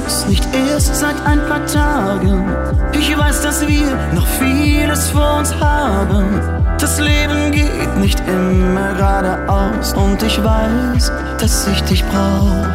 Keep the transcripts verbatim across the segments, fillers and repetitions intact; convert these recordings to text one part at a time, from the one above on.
uns nicht erst seit ein paar Tagen. Ich weiß, dass wir noch vieles vor uns haben. Das Leben geht nicht immer geradeaus und ich weiß, dass ich dich brauch.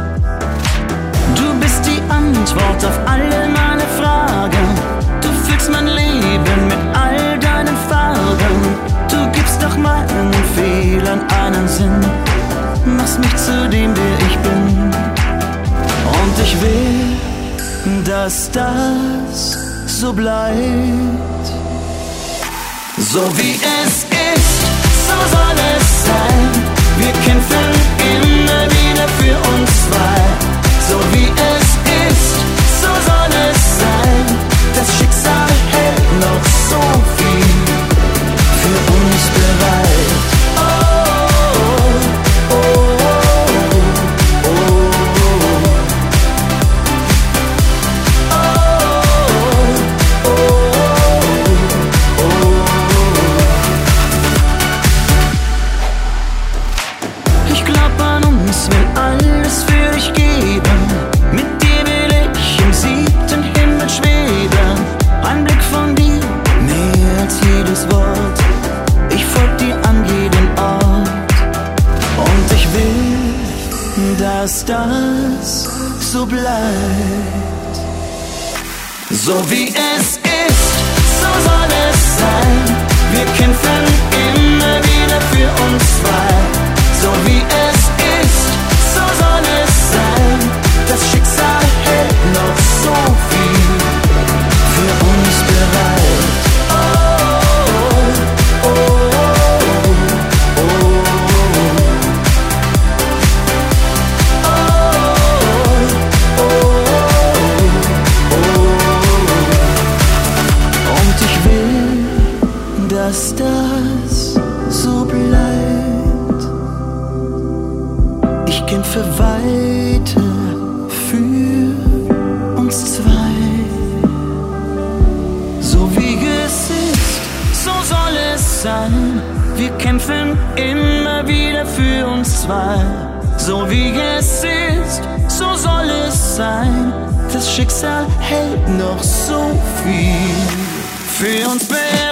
Du bist die Antwort auf alle meine Fragen. Du füllst mein Leben mit all deinen Farben. Du gibst doch meinen Fehlern einen Sinn, machst mich zu dem, der ich bin. Und ich will, dass das so bleibt. So wie es ist, so soll es sein. Wir kämpfen immer wieder für uns zwei. So wie es ist, so soll es sein. Das Schicksal hält noch so viel für uns bereit. Oh, oh, oh, oh, oh. Ich glaub an uns, will alles für dich geben. Mit dir will ich im siebten Himmel schweben. Ein Blick von dir, mehr als jedes Wort. Ich folg dir an jeden Ort. Und ich will, dass das so bleibt. So wie es ist, so soll es sein. Wir kämpfen immer wieder für uns zwei. So wie es ist, so soll es sein. Das Schicksal hält noch so viel für uns bereit. Oh, oh, oh, oh, oh. Und ich will, dass das so bleibt. Ich kämpfe weiter für uns zwei. So wie es ist, so soll es sein. Wir kämpfen immer wieder für uns zwei. So wie es ist, so soll es sein. Das Schicksal hält noch so viel für uns bereit.